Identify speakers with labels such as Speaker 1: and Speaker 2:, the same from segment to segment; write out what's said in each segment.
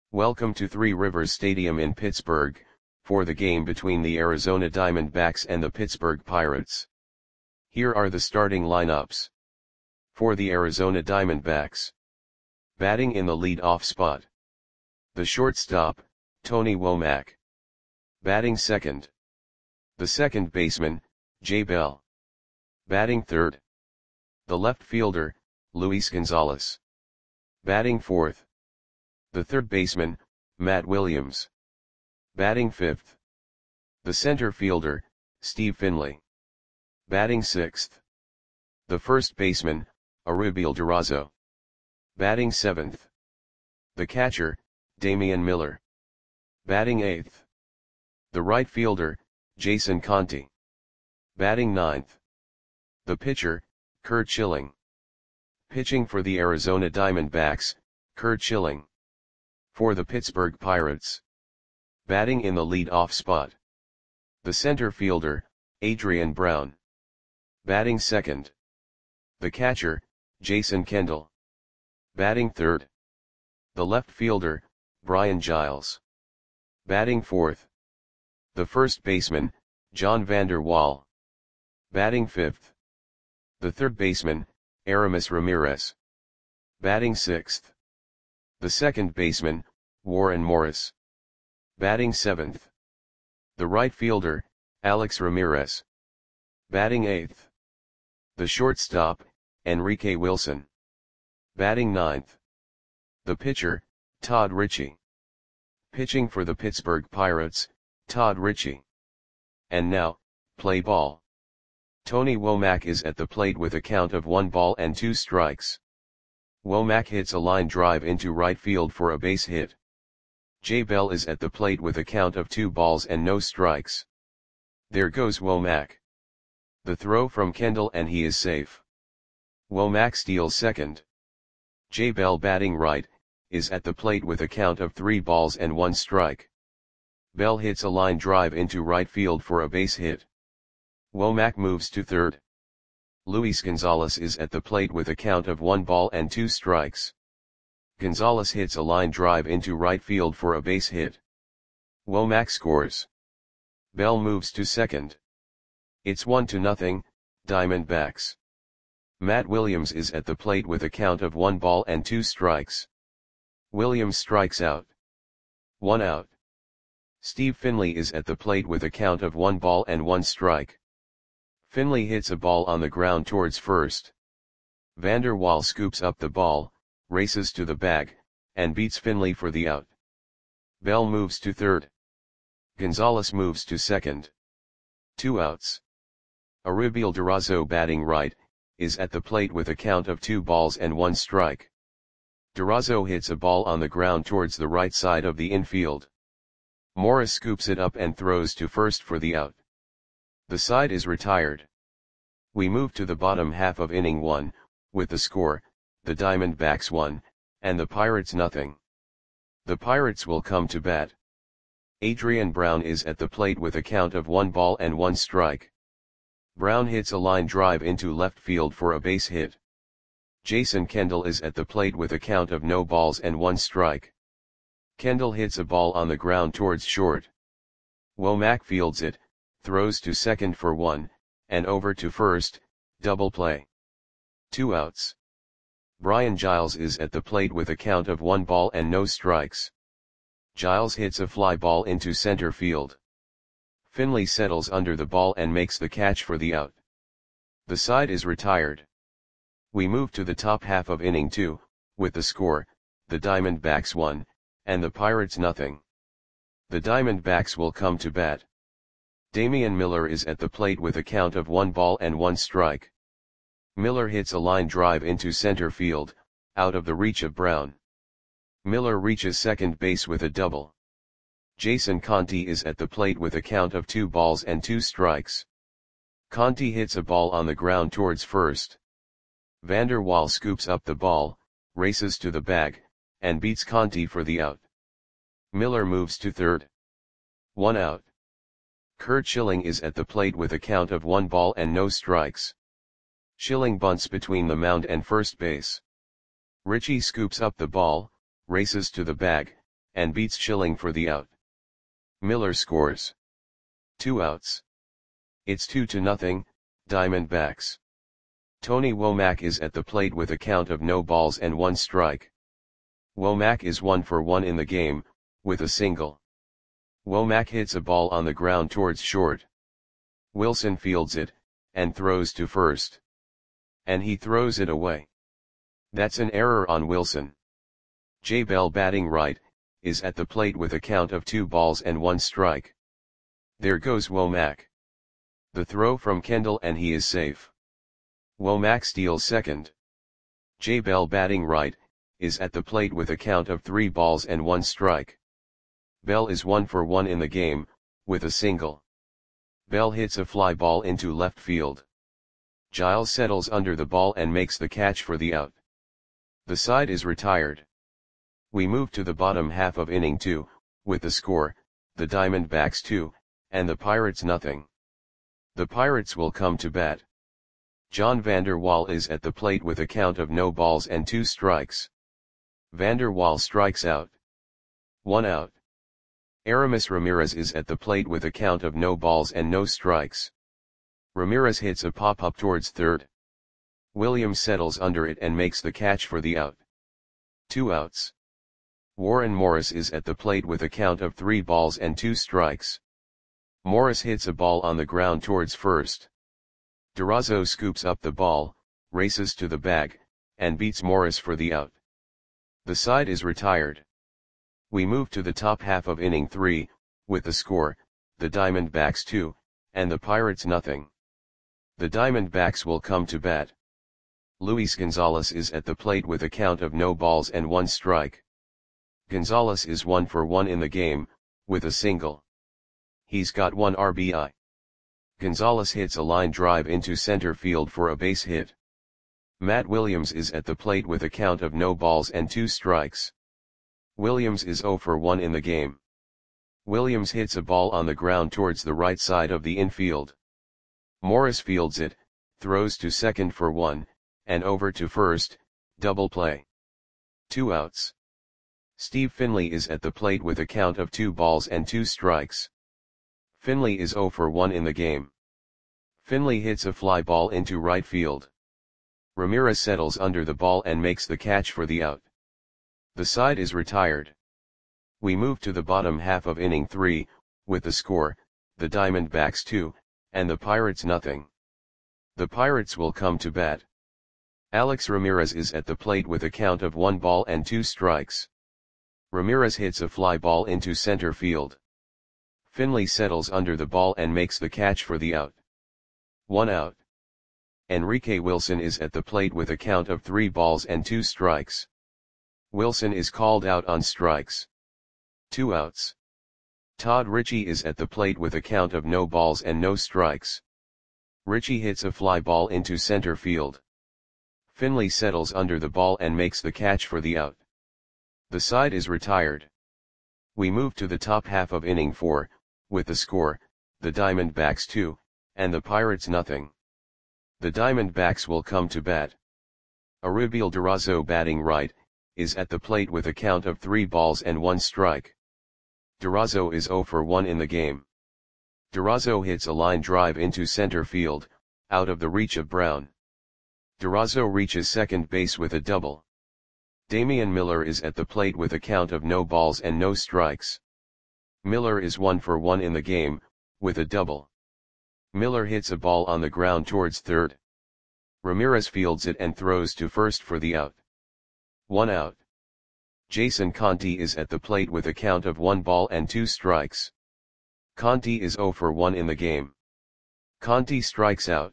Speaker 1: Welcome to Three Rivers Stadium in Pittsburgh, for the game between the Arizona Diamondbacks and the Pittsburgh Pirates. Here are the starting lineups. For the Arizona Diamondbacks. Batting in the lead-off spot. The shortstop, Tony Womack. Batting second. The second baseman, Jay Bell. Batting third. The left fielder, Luis Gonzalez. Batting fourth. The third baseman, Matt Williams. Batting fifth. The center fielder, Steve Finley. Batting sixth. The first baseman, Arubiel Durazo. Batting seventh. The catcher, Damian Miller. Batting eighth. The right fielder, Jason Conti. Batting ninth. The pitcher, Curt Schilling. Pitching for the Arizona Diamondbacks, Curt Schilling. For the Pittsburgh Pirates. Batting in the lead-off spot. The center fielder, Adrian Brown. Batting second. The catcher, Jason Kendall. Batting third. The left fielder, Brian Giles. Batting fourth. The first baseman, John Vander Wal. Batting fifth. The third baseman, Aramis Ramirez. Batting sixth. The second baseman, Warren Morris. Batting seventh. The right fielder, Alex Ramirez. Batting eighth. The shortstop, Enrique Wilson. Batting ninth. The pitcher, Todd Ritchie. Pitching for the Pittsburgh Pirates, Todd Ritchie. And now, play ball. Tony Womack is at the plate with a count of 1 ball and 2 strikes. Womack hits a line drive into right field for a base hit. Jay Bell is at the plate with a count of 2 balls and no strikes. There goes Womack. The throw from Kendall and he is safe. Womack steals second. Jay Bell, batting right, is at the plate with a count of 3 balls and 1 strike. Bell hits a line drive into right field for a base hit. Womack moves to third. Luis Gonzalez is at the plate with a count of 1 ball and 2 strikes. Gonzalez hits a line drive into right field for a base hit. Womack scores. Bell moves to second. It's 1-0, Diamondbacks. Matt Williams is at the plate with a count of 1 ball and 2 strikes. Williams strikes out. 1 out. Steve Finley is at the plate with a count of 1 ball and 1 strike. Finley hits a ball on the ground towards first. Vander Wal scoops up the ball, races to the bag, and beats Finley for the out. Bell moves to third. Gonzalez moves to second. 2 outs. Arubiel Durazo, batting right, is at the plate with a count of 2 balls and 1 strike. Durazo hits a ball on the ground towards the right side of the infield. Morris scoops it up and throws to first for the out. The side is retired. We move to the bottom half of inning 1, with the score, the Diamondbacks 1, and the Pirates 0. The Pirates will come to bat. Adrian Brown is at the plate with a count of 1 ball and 1 strike. Brown hits a line drive into left field for a base hit. Jason Kendall is at the plate with a count of no balls and 1 strike. Kendall hits a ball on the ground towards short. Womack fields it, throws to second for 1, and over to first, double play. 2 outs. Brian Giles is at the plate with a count of 1 ball and no strikes. Giles hits a fly ball into center field. Finley settles under the ball and makes the catch for the out. The side is retired. We move to the top half of inning 2, with the score, the Diamondbacks 1, and the Pirates 0. The Diamondbacks will come to bat. Damian Miller is at the plate with a count of 1 ball and 1 strike. Miller hits a line drive into center field, out of the reach of Brown. Miller reaches second base with a double. Jason Conti is at the plate with a count of 2 balls and 2 strikes. Conti hits a ball on the ground towards first. Vander Wal scoops up the ball, races to the bag, and beats Conti for the out. Miller moves to third. 1 out. Curt Schilling is at the plate with a count of 1 ball and no strikes. Schilling bunts between the mound and first base. Ritchie scoops up the ball, races to the bag, and beats Schilling for the out. Miller scores 2 outs. It's 2-0, Diamondbacks. Tony Womack is at the plate with a count of no balls and 1 strike. Womack is 1 for 1 in the game, with a single. Womack hits a ball on the ground towards short. Wilson fields it, and throws to first. And he throws it away. That's an error on Wilson. Jay Bell, batting right, is at the plate with a count of 2 balls and 1 strike. There goes Womack. The throw from Kendall, and he is safe. Womack steals second. Jay Bell, batting right, is at the plate with a count of 3 balls and 1 strike. Bell is 1 for 1 in the game, with a single. Bell hits a fly ball into left field. Giles settles under the ball and makes the catch for the out. The side is retired. We move to the bottom half of inning 2, with the score, the Diamondbacks 2, and the Pirates nothing. The Pirates will come to bat. John Vander Wal is at the plate with a count of no balls and 2 strikes. Vander Wal strikes out. 1 out. Aramis Ramirez is at the plate with a count of no balls and no strikes. Ramirez hits a pop-up towards third. Williams settles under it and makes the catch for the out. 2 outs. Warren Morris is at the plate with a count of 3 balls and 2 strikes. Morris hits a ball on the ground towards first. Durazo scoops up the ball, races to the bag, and beats Morris for the out. The side is retired. We move to the top half of inning 3, with the score, the Diamondbacks 2, and the Pirates nothing. The Diamondbacks will come to bat. Luis Gonzalez is at the plate with a count of no balls and 1 strike. Gonzalez is 1 for 1 in the game, with a single. He's got 1 RBI. Gonzalez hits a line drive into center field for a base hit. Matt Williams is at the plate with a count of no balls and 2 strikes. Williams is 0 for 1 in the game. Williams hits a ball on the ground towards the right side of the infield. Morris fields it, throws to second for 1, and over to first, double play. 2 outs. Steve Finley is at the plate with a count of 2 balls and 2 strikes. Finley is 0 for 1 in the game. Finley hits a fly ball into right field. Ramirez settles under the ball and makes the catch for the out. The side is retired. We move to the bottom half of inning 3, with the score, the Diamondbacks 2, and the Pirates nothing. The Pirates will come to bat. Alex Ramirez is at the plate with a count of 1 ball and 2 strikes. Ramirez hits a fly ball into center field. Finley settles under the ball and makes the catch for the out. 1 out. Enrique Wilson is at the plate with a count of 3 balls and 2 strikes. Wilson is called out on strikes. 2 outs. Todd Ritchie is at the plate with a count of no balls and no strikes. Ritchie hits a fly ball into center field. Finley settles under the ball and makes the catch for the out. The side is retired. We move to the top half of inning 4, with the score, the Diamondbacks 2, and the Pirates nothing. The Diamondbacks will come to bat. Arubiel Durazo, batting right, is at the plate with a count of 3 balls and 1 strike. Durazo is 0 for 1 in the game. Durazo hits a line drive into center field, out of the reach of Brown. Durazo reaches second base with a double. Damian Miller is at the plate with a count of no balls and no strikes. Miller is 1 for 1 in the game, with a double. Miller hits a ball on the ground towards third. Ramirez fields it and throws to first for the out. 1 out. Jason Conti is at the plate with a count of 1 ball and 2 strikes. Conti is 0 for 1 in the game. Conti strikes out.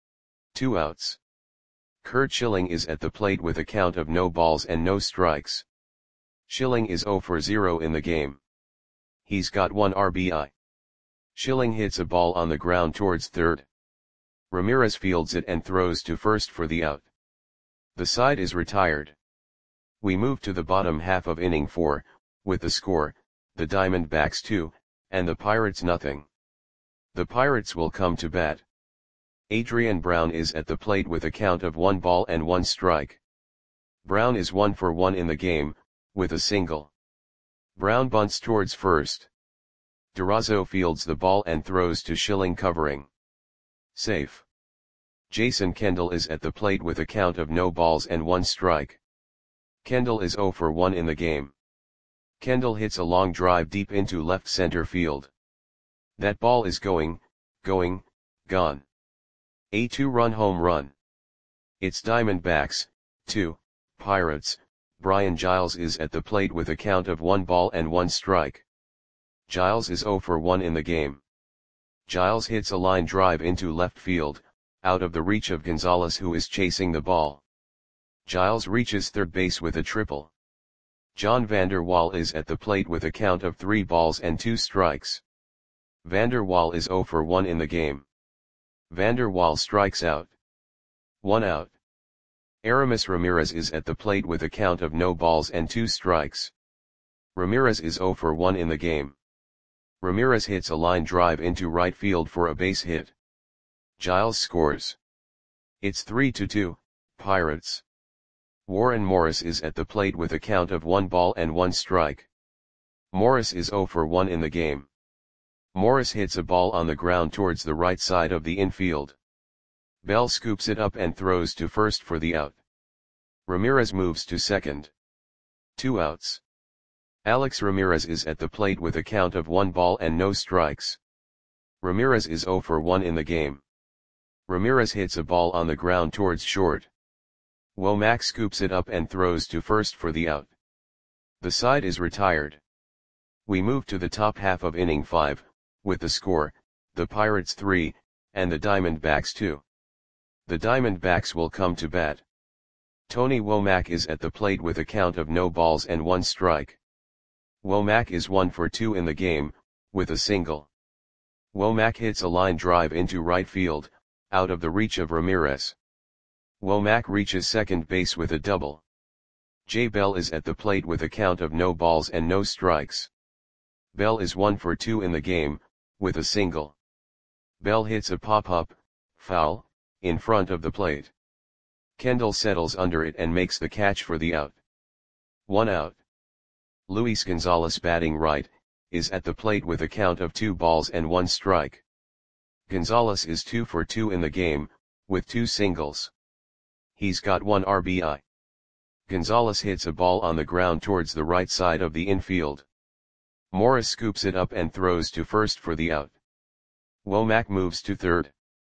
Speaker 1: 2 outs. Curt Schilling is at the plate with a count of no balls and no strikes. Schilling is 0 for 0 in the game. He's got 1 RBI. Schilling hits a ball on the ground towards third. Ramirez fields it and throws to first for the out. The side is retired. We move to the bottom half of inning 4, with the score, the Diamondbacks 2, and the Pirates nothing. The Pirates will come to bat. Adrian Brown is at the plate with a count of 1 ball and 1 strike. Brown is 1 for 1 in the game, with a single. Brown bunts towards first. Durazo fields the ball and throws to Schilling covering. Safe. Jason Kendall is at the plate with a count of no balls and 1 strike. Kendall is 0 for 1 in the game. Kendall hits a long drive deep into left center field. That ball is gone. A 2-run home run. It's Diamondbacks, 2, Pirates. Brian Giles is at the plate with a count of 1 ball and 1 strike. Giles is 0 for 1 in the game. Giles hits a line drive into left field, out of the reach of Gonzalez, who is chasing the ball. Giles reaches third base with a triple. John Vander Wal is at the plate with a count of 3 balls and 2 strikes. Vander Wal is 0 for 1 in the game. Vander Wal strikes out. 1 out. Aramis Ramirez is at the plate with a count of no balls and 2 strikes. Ramirez is 0 for 1 in the game. Ramirez hits a line drive into right field for a base hit. Giles scores. It's 3-2, Pirates. Warren Morris is at the plate with a count of 1 ball and 1 strike. Morris is 0 for 1 in the game. Morris hits a ball on the ground towards the right side of the infield. Bell scoops it up and throws to first for the out. Ramirez moves to second. 2 outs. Alex Ramirez is at the plate with a count of 1 ball and no strikes. Ramirez is 0 for 1 in the game. Ramirez hits a ball on the ground towards short. Womack scoops it up and throws to first for the out. The side is retired. We move to the top half of inning 5, with the score, the Pirates 3, and the Diamondbacks 2. The Diamondbacks will come to bat. Tony Womack is at the plate with a count of no balls and 1 strike. Womack is 1 for 2 in the game, with a single. Womack hits a line drive into right field, out of the reach of Ramirez. Womack reaches second base with a double. Jay Bell is at the plate with a count of no balls and no strikes. Bell is 1 for 2 in the game, with a single. Bell hits a pop-up, foul, in front of the plate. Kendall settles under it and makes the catch for the out. 1 out. Luis Gonzalez, batting right, is at the plate with a count of 2 balls and 1 strike. Gonzalez is 2 for 2 in the game, with 2 singles. He's got 1 RBI. Gonzalez hits a ball on the ground towards the right side of the infield. Morris scoops it up and throws to first for the out. Womack moves to third.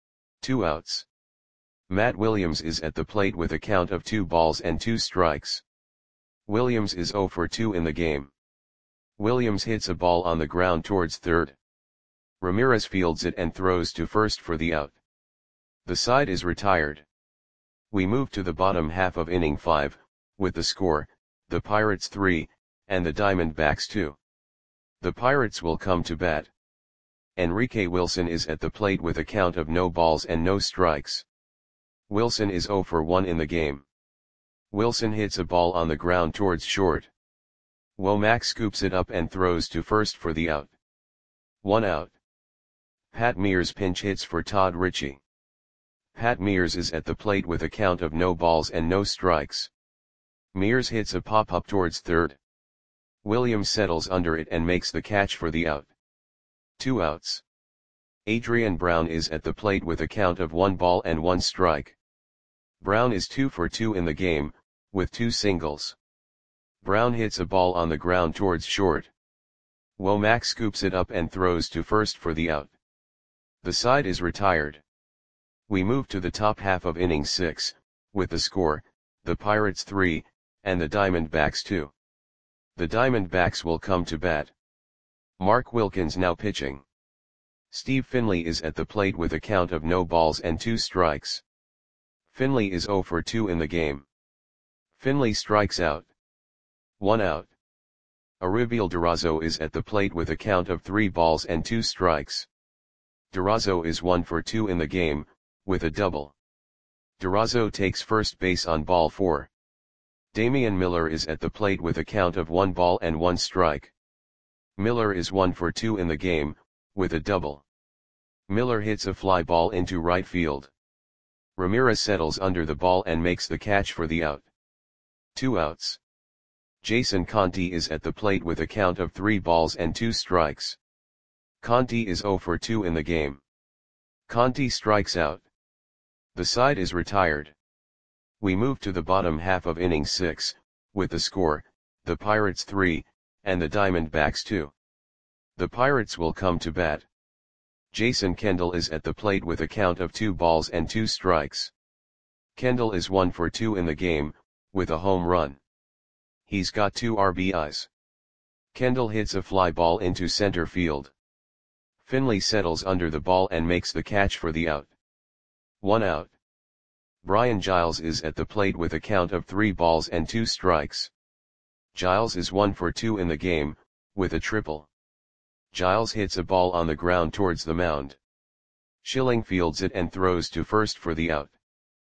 Speaker 1: 2 outs. Matt Williams is at the plate with a count of 2 balls and 2 strikes. Williams is 0 for 2 in the game. Williams hits a ball on the ground towards third. Ramirez fields it and throws to first for the out. The side is retired. We move to the bottom half of inning 5, with the score, the Pirates 3, and the Diamondbacks 2. The Pirates will come to bat. Enrique Wilson is at the plate with a count of no balls and no strikes. Wilson is 0 for 1 in the game. Wilson hits a ball on the ground towards short. Womack scoops it up and throws to first for the out. 1 out. Pat Mears pinch hits for Todd Ritchie. Pat Mears is at the plate with a count of no balls and no strikes. Mears hits a pop-up towards third. Williams settles under it and makes the catch for the out. 2 outs. Adrian Brown is at the plate with a count of 1 ball and 1 strike. Brown is 2 for 2 in the game, with 2 singles. Brown hits a ball on the ground towards short. Womack scoops it up and throws to first for the out. The side is retired. We move to the top half of inning 6, with the score, the Pirates 3, and the Diamondbacks 2. The Diamondbacks will come to bat. Mark Wilkins now pitching. Steve Finley is at the plate with a count of no balls and 2 strikes. Finley is 0 for 2 in the game. Finley strikes out. 1 out. Aribiel Durazo is at the plate with a count of 3 balls and 2 strikes. Durazo is 1 for 2 in the game, with a double. Durazo takes first base on ball 4. Damian Miller is at the plate with a count of 1 ball and 1 strike. Miller is 1 for 2 in the game, with a double. Miller hits a fly ball into right field. Ramirez settles under the ball and makes the catch for the out. 2 outs. Jason Conti is at the plate with a count of 3 balls and 2 strikes. Conti is 0 for 2 in the game. Conti strikes out. The side is retired. We move to the bottom half of inning 6, with the score, the Pirates 3, and the Diamondbacks 2. The Pirates will come to bat. Jason Kendall is at the plate with a count of 2 balls and 2 strikes. Kendall is 1 for 2 in the game, with a home run. He's got 2 RBIs. Kendall hits a fly ball into center field. Finley settles under the ball and makes the catch for the out. 1 out. Brian Giles is at the plate with a count of 3 balls and 2 strikes. Giles is 1 for 2 in the game, with a triple. Giles hits a ball on the ground towards the mound. Schilling fields it and throws to first for the out.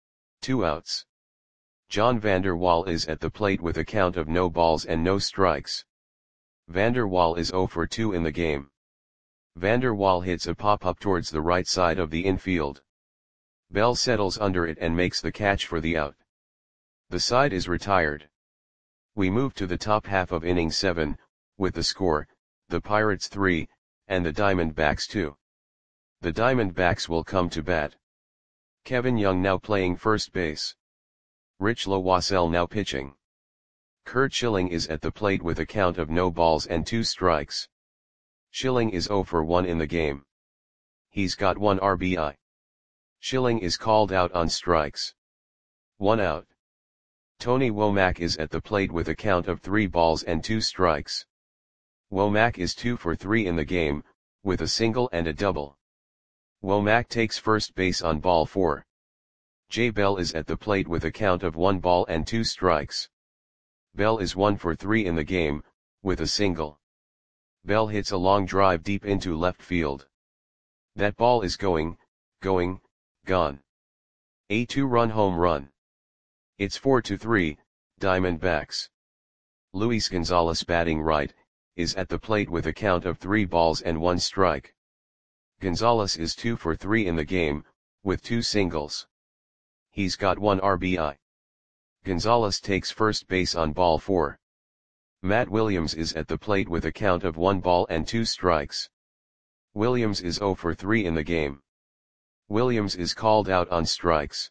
Speaker 1: 2 outs. John Vander Wal is at the plate with a count of no balls and no strikes. Vander Wal is 0 for 2 in the game. Vander Wal hits a pop-up towards the right side of the infield. Bell settles under it and makes the catch for the out. The side is retired. We move to the top half of inning 7, with the score, the Pirates 3, and the Diamondbacks 2. The Diamondbacks will come to bat. Kevin Young now playing first base. Rich Lowassell now pitching. Curt Schilling is at the plate with a count of no balls and 2 strikes. Schilling is 0 for 1 in the game. He's got 1 RBI. Schilling is called out on strikes. 1 out. Tony Womack is at the plate with a count of 3 balls and 2 strikes. Womack is 2 for 3 in the game, with a single and a double. Womack takes first base on ball 4. Jay Bell is at the plate with a count of 1 ball and 2 strikes. Bell is 1 for 3 in the game, with a single. Bell hits a long drive deep into left field. That ball is gone. A 2-run home run. It's 4-3, Diamondbacks. Luis Gonzalez batting right, is at the plate with a count of 3 balls and 1 strike. Gonzalez is 2 for 3 in the game, with 2 singles. He's got 1 RBI. Gonzalez takes first base on ball 4. Matt Williams is at the plate with a count of 1 ball and 2 strikes. Williams is 0 for 3 in the game. Williams is called out on strikes.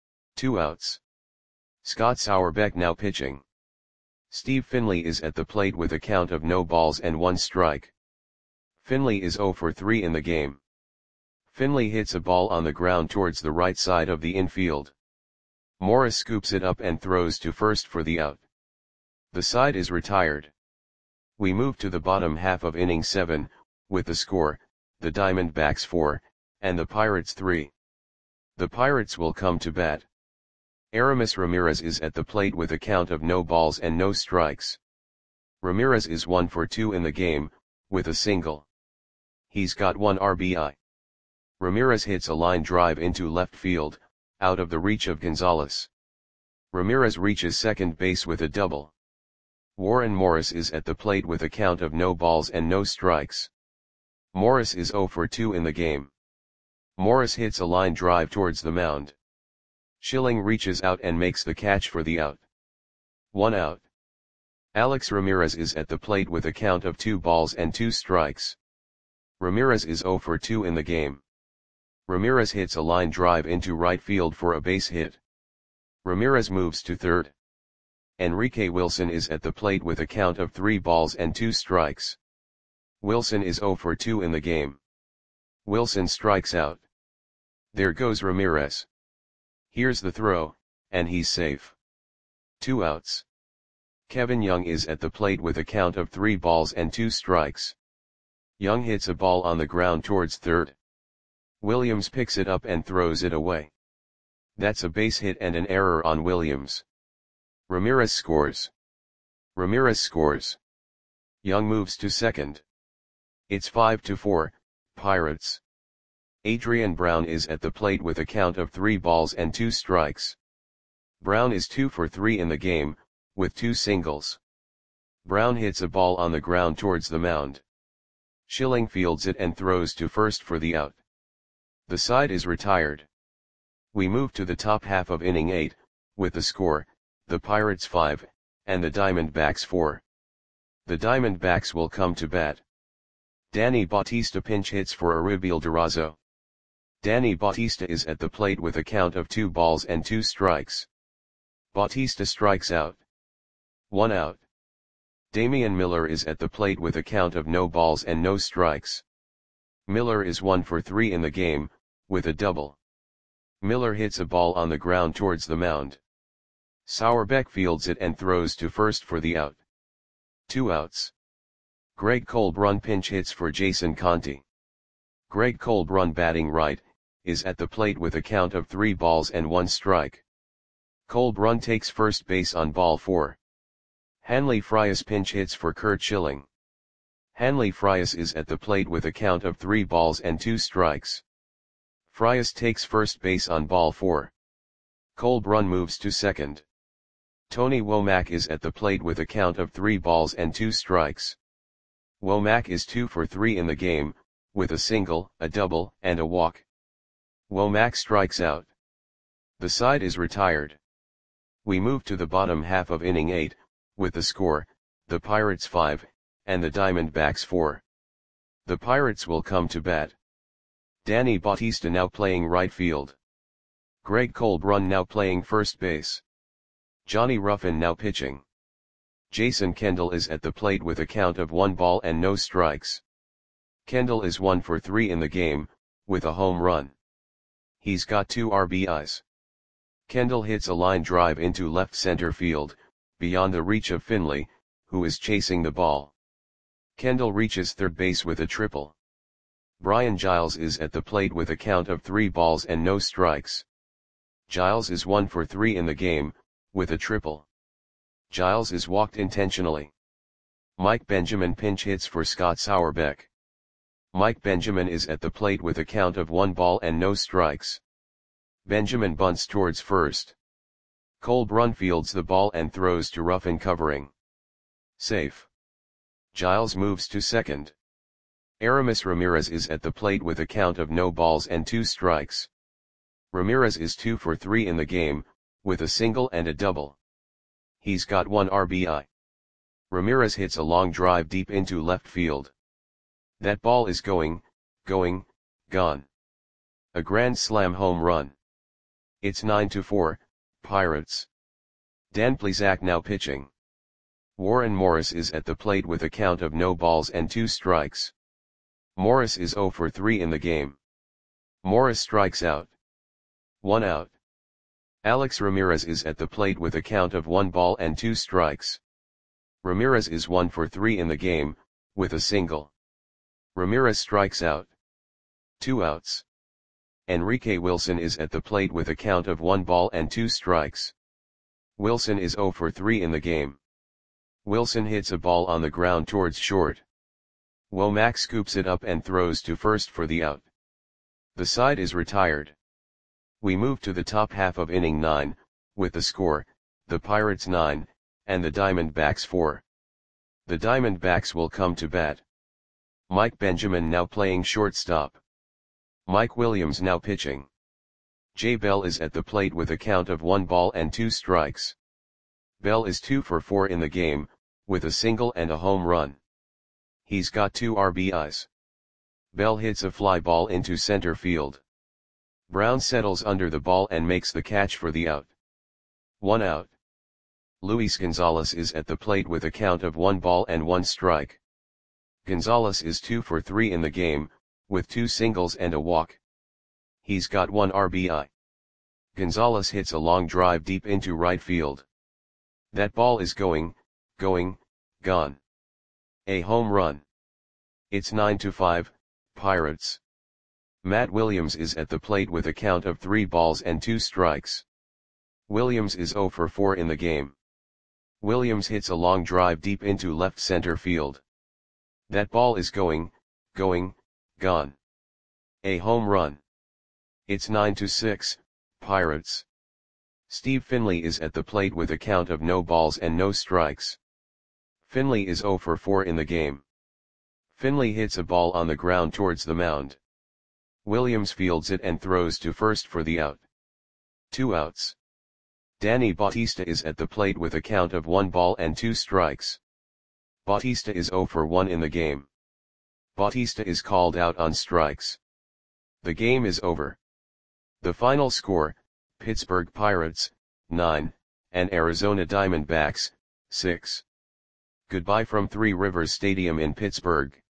Speaker 1: 2 outs. Scott Sauerbeck now pitching. Steve Finley is at the plate with a count of no balls and 1 strike. Finley is 0 for 3 in the game. Finley hits a ball on the ground towards the right side of the infield. Morris scoops it up and throws to first for the out. The side is retired. We move to the bottom half of inning 7, with the score, the Diamondbacks 4, and the Pirates 3. The Pirates will come to bat. Aramis Ramirez is at the plate with a count of no balls and no strikes. Ramirez is 1 for 2 in the game, with a single. He's got 1 RBI. Ramirez hits a line drive into left field, out of the reach of Gonzalez. Ramirez reaches second base with a double. Warren Morris is at the plate with a count of no balls and no strikes. Morris is 0 for 2 in the game. Morris hits a line drive towards the mound. Schilling reaches out and makes the catch for the out. 1 out. Alex Ramirez is at the plate with a count of 2 balls and 2 strikes. Ramirez is 0 for 2 in the game. Ramirez hits a line drive into right field for a base hit. Ramirez moves to third. Enrique Wilson is at the plate with a count of 3 balls and 2 strikes. Wilson is 0 for 2 in the game. Wilson strikes out. There goes Ramirez. Here's the throw, and he's safe. 2 outs. Kevin Young is at the plate with a count of 3 balls and 2 strikes. Young hits a ball on the ground towards third. Williams picks it up and throws it away. That's a base hit and an error on Williams. Ramirez scores. Ramirez scores. Young moves to second. It's 5-4, Pirates. Adrian Brown is at the plate with a count of 3 balls and 2 strikes. Brown is 2 for 3 in the game, with 2 singles. Brown hits a ball on the ground towards the mound. Schilling fields it and throws to first for the out. The side is retired. We move to the top half of inning 8, with the score, the Pirates 5, and the Diamondbacks 4. The Diamondbacks will come to bat. Danny Bautista pinch hits for Aribiel Durazo. Danny Bautista is at the plate with a count of 2 balls and 2 strikes. Bautista strikes out. 1 out. Damian Miller is at the plate with a count of no balls and no strikes. Miller is 1 for 3 in the game, with a double. Miller hits a ball on the ground towards the mound. Sauerbeck fields it and throws to first for the out. 2 outs. Greg Colbrun pinch hits for Jason Conti. Greg Colbrun, batting right, is at the plate with a count of 3 balls and 1 strike. Colbrun takes first base on ball 4. Hanley Frias pinch hits for Curt Schilling. Hanley Frias is at the plate with a count of 3 balls and 2 strikes. Frias takes first base on ball 4. Colbrun moves to second. Tony Womack is at the plate with a count of 3 balls and 2 strikes. Womack is 2 for 3 in the game, with a single, a double, and a walk. Womack strikes out. The side is retired. We move to the bottom half of inning 8, with the score, the Pirates 5, and the Diamondbacks 4. The Pirates will come to bat. Danny Bautista now playing right field. Greg Colbrun now playing first base. Johnny Ruffin now pitching. Jason Kendall is at the plate with a count of 1 ball and no strikes. Kendall is 1 for 3 in the game, with a home run. He's got 2 RBIs. Kendall hits a line drive into left center field, beyond the reach of Finley, who is chasing the ball. Kendall reaches third base with a triple. Brian Giles is at the plate with a count of 3 balls and no strikes. Giles is 1 for 3 in the game, with a triple. Giles is walked intentionally. Mike Benjamin pinch hits for Scott Sauerbeck. Mike Benjamin is at the plate with a count of 1 ball and no strikes. Benjamin bunts towards first. Colbrun fields the ball and throws to Ruffin covering. Safe. Giles moves to second. Aramis Ramirez is at the plate with a count of no balls and 2 strikes. Ramirez is 2 for 3 in the game, with a single and a double. He's got 1 RBI. Ramirez hits a long drive deep into left field. That ball is going, gone. A grand slam home run. It's 9-4, Pirates. Dan Plesac now pitching. Warren Morris is at the plate with a count of no balls and 2 strikes. Morris is 0 for 3 in the game. Morris strikes out. 1 out. Alex Ramirez is at the plate with a count of 1 ball and 2 strikes. Ramirez is 1 for 3 in the game, with a single. Ramirez strikes out. 2 outs. Enrique Wilson is at the plate with a count of 1 ball and 2 strikes. Wilson is 0 for 3 in the game. Wilson hits a ball on the ground towards short. Womack scoops it up and throws to first for the out. The side is retired. We move to the top half of inning 9, with the score, the Pirates 9, and the Diamondbacks 4. The Diamondbacks will come to bat. Mike Benjamin now playing shortstop. Mike Williams now pitching. Jay Bell is at the plate with a count of 1 ball and 2 strikes. Bell is 2 for 4 in the game, with a single and a home run. He's got 2 RBIs. Bell hits a fly ball into center field. Brown settles under the ball and makes the catch for the out. 1 out. Luis Gonzalez is at the plate with a count of 1 ball and 1 strike. Gonzalez is 2 for 3 in the game, with 2 singles and a walk. He's got 1 RBI. Gonzalez hits a long drive deep into right field. That ball is going, gone. A home run. It's 9-5, Pirates. Matt Williams is at the plate with a count of 3 balls and 2 strikes. Williams is 0 for 4 in the game. Williams hits a long drive deep into left center field. That ball is going, gone. A home run. It's 9-6, Pirates. Steve Finley is at the plate with a count of no balls and no strikes. Finley is 0 for 4 in the game. Finley hits a ball on the ground towards the mound. Williams fields it and throws to first for the out. 2 outs. Danny Bautista is at the plate with a count of 1 ball and 2 strikes. Bautista is 0 for 1 in the game. Bautista is called out on strikes. The game is over. The final score, Pittsburgh Pirates, 9, and Arizona Diamondbacks, 6. Goodbye from Three Rivers Stadium in Pittsburgh.